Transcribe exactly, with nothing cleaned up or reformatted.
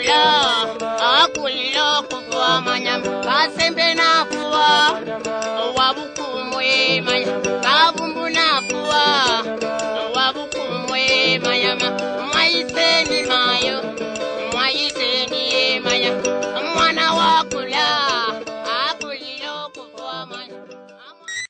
akula akulilo kuwa manyam kasembe na kuwa wabukumwe maya kabumbu na kuwa wabukumwe maya maiseni ma